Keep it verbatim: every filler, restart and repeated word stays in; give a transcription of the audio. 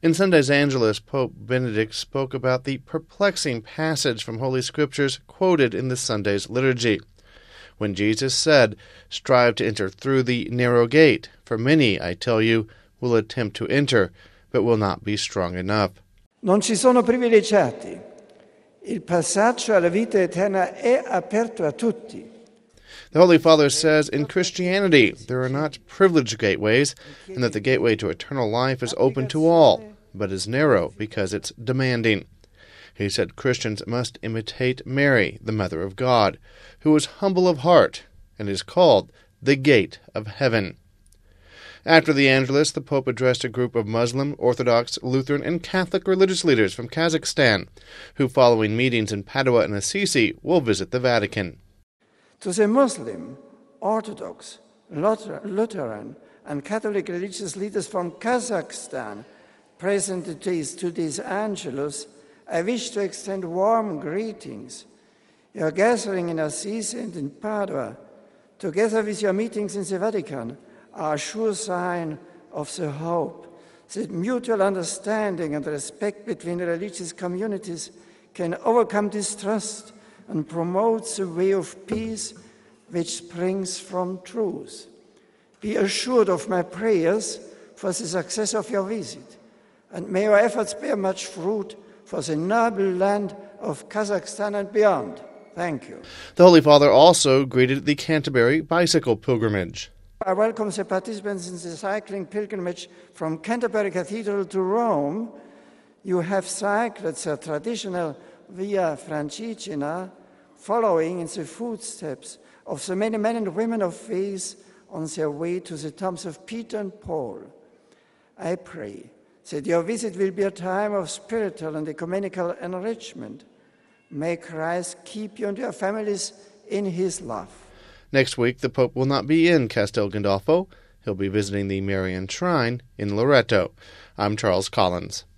In Sunday's Angelus, Pope Benedict spoke about the perplexing passage from Holy Scriptures quoted in this Sunday's liturgy, when Jesus said, "Strive to enter through the narrow gate, for many, I tell you, will attempt to enter, but will not be strong enough." Non ci sono privilegiati. Il passaggio alla vita eterna è aperto a tutti. The Holy Father says in Christianity there are not privileged gateways, and that the gateway to eternal life is open to all, but is narrow because it's demanding. He said Christians must imitate Mary, the Mother of God, who is humble of heart and is called the Gate of Heaven. After the Angelus, the Pope addressed a group of Muslim, Orthodox, Lutheran, and Catholic religious leaders from Kazakhstan, who, following meetings in Padua and Assisi, will visit the Vatican. To the Muslim, Orthodox, Lutheran, and Catholic religious leaders from Kazakhstan present at today's Angelus, I wish to extend warm greetings. Your gathering in Assisi and in Padua, together with your meetings in the Vatican, are a sure sign of the hope that mutual understanding and respect between the religious communities can overcome distrust and promote the way of peace which springs from truth. Be assured of my prayers for the success of your visit, and may your efforts bear much fruit for the noble land of Kazakhstan and beyond. Thank you. The Holy Father also greeted the Canterbury bicycle pilgrimage. I welcome the participants in the cycling pilgrimage from Canterbury Cathedral to Rome. You have cycled the traditional Via Francigena, following in the footsteps of the many men and women of faith on their way to the tombs of Peter and Paul. I pray that your visit will be a time of spiritual and ecumenical enrichment. May Christ keep you and your families in his love. Next week, the Pope will not be in Castel Gandolfo. He'll be visiting the Marian Shrine in Loreto. I'm Charles Collins.